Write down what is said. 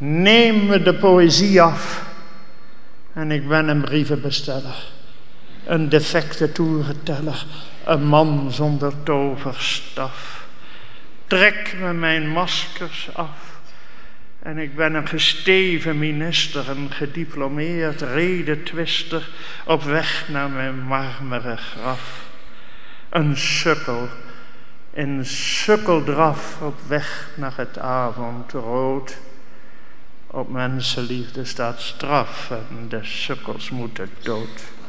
Neem me de poëzie af en ik ben een brievenbesteller, een defecte toerenteller, een man zonder toverstaf. Trek me mijn maskers af en ik ben een gesteven minister, een gediplomeerd redetwister op weg naar mijn marmeren graf. Een sukkel in sukkeldraf op weg naar het avondrood. Op mensenliefde staat straf en de sukkels moeten dood.